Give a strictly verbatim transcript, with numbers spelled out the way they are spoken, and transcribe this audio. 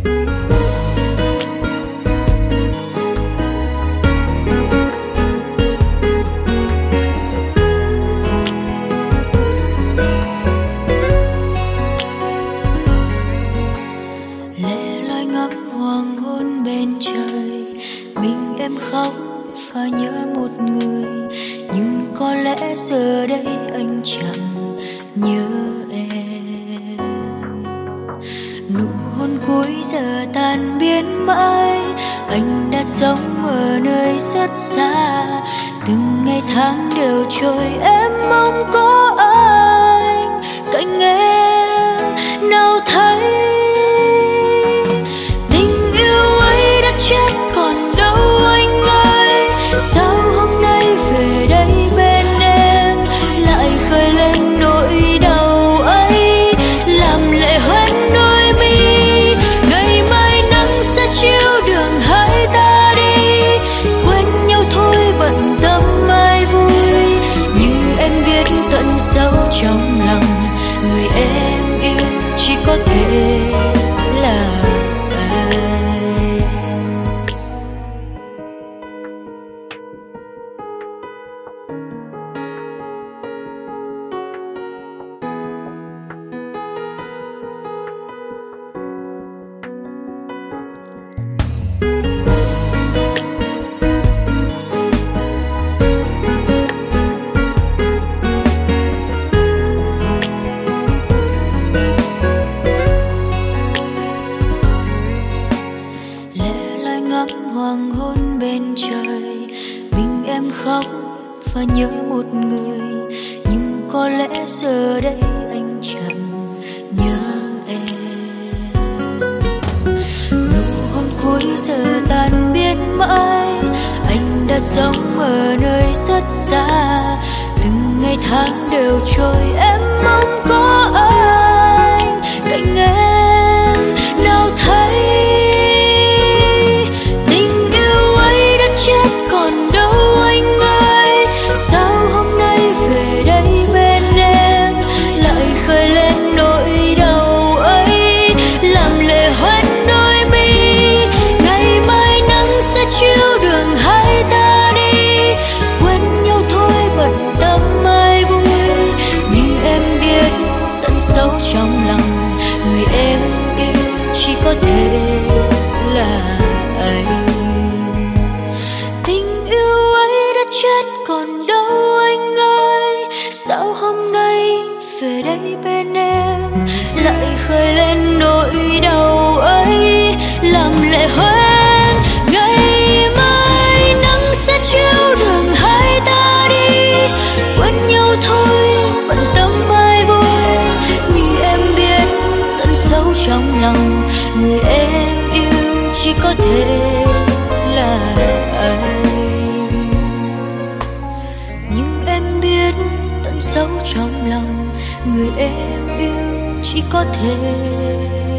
và nhớ một người, nhưng có lẽ giờ đây anh chẳng nhớ em. Nụ hôn cuối giờ tan biến mãi, anh đã sống ở nơi rất xa. Từng ngày tháng đều trôi, em mong có anh cạnh em nào thấy. Tình yêu ấy đã chết còn đâu anh ơi, sao hôm nay về đây bên em lại khơi lên nỗi đau ấy, làm lệ hoen đôi mi. Ngày mai nắng sẽ chiếu đường hai ta đi, quên nhau thôi bận tâm ai vui. Nhưng em biết tận sâu trong lòng, người em yêu chỉ có thể là anh. Hoàng hôn bên trời, mình em khóc và nhớ một người, nhưng có lẽ giờ đây anh chẳng nhớ em. Nụ hôn cuối giờ tan biến mãi, anh đã sống ở nơi rất xa. Từng ngày tháng đều trôi, em mong có anh cạnh em nào thấy. Còn đâu anh ơi, sao hôm nay về đây bên em lại khơi lên nỗi đau ấy, làm lệ hoen đôi mi. Ngày mai nắng sẽ chiếu đường hai ta đi, quên nhau thôi bận tâm ai vui. Nhưng em biết tận sâu trong lòng, người em yêu chỉ có thể là anh. Chết còn đâu anh ơi, sao hôm nay về đây bên em lại khơi lên nỗi đau ấy, làm lệ hoen. Ngày mai nắng sẽ chiếu đường hai ta đi, quên nhau thôi bận tâm ai vui. Nhưng em biết tận sâu trong lòng, người em yêu chỉ có thể là anh. Tận sâu trong lòng, người em yêu chỉ có thể